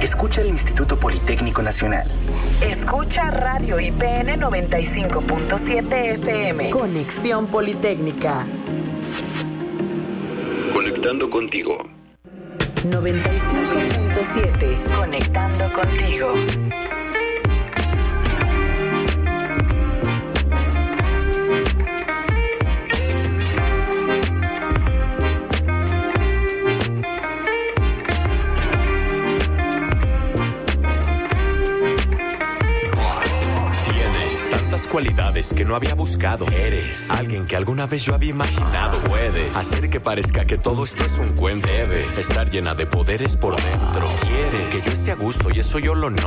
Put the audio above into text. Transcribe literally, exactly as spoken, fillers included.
escucha el Instituto Politécnico Nacional. Escucha Radio I P N noventa y cinco punto siete F M. Conexión Politécnica. Conectando contigo. noventa y cinco punto siete. Conectando contigo. Cualidades que no había buscado. Eres alguien que alguna vez yo había imaginado. Puedes hacer que parezca que todo esto es un cuento. Debes estar llena de poderes por dentro. Quieres que yo esté a gusto y eso yo lo noto.